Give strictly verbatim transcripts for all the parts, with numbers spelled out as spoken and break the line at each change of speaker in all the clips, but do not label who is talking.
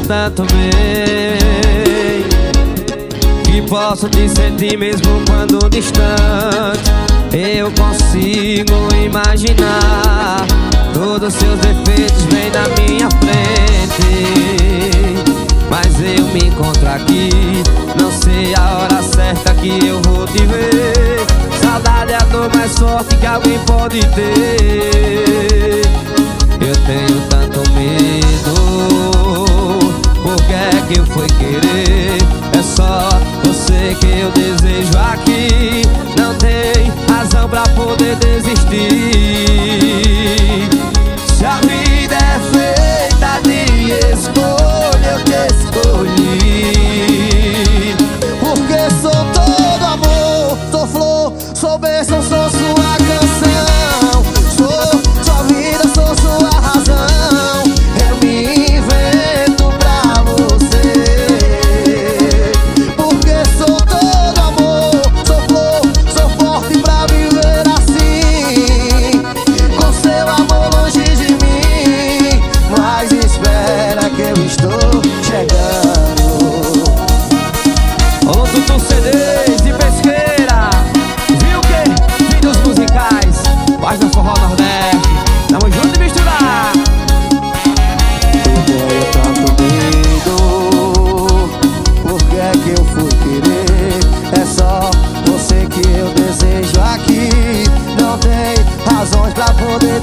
tanto bem que posso te sentir mesmo quando distante. Eu consigo imaginar todos os seus defeitos bem na minha frente, mas eu me encontro aqui, não sei a hora certa que eu vou te ver. Saudade é a dor mais forte que alguém pode ter. Eu tenho tanto medo, por que é que eu fui querer? É só você que eu desejo aqui, não tem razão pra poder desistir. Se a vida é feita de escolha, eu te escolhi. Porque sou todo amor, sou flor, sou bênção, sou sua canção. Sou sua vida, sou sua razão. Eu me invento pra você. Porque sou todo amor, sou flor, sou forte pra viver assim, com seu amor longe de mim. Mas espera que eu estou chegando. Ô Tutu C Ds de Pesqueira, viu que? Vídeos musicais, Paz do Forró Nordeste. Tamo junto e misturar.
Eu tenho tanto medo, por que é que eu fui querer? É só você que eu desejo aqui, não tem razões pra poder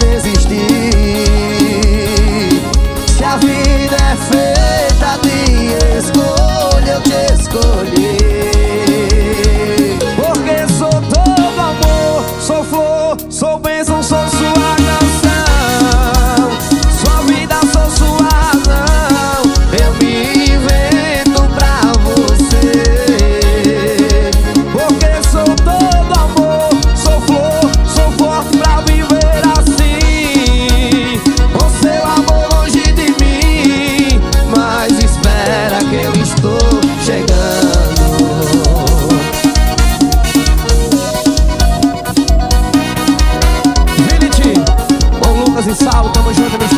desistir. Se a vida é feita de escolha, eu te escolhi.
Porque sou todo amor, sou flor, sou bênção, sou sua canção. Sua vida, sou sua razão. Eu me invento pra você. Porque sou todo amor, sou flor, sou forte pra viver assim, com seu amor longe de mim. Mas espera que eu estou chegando. Vinity, bom Lucas e Saulo, tamo junto.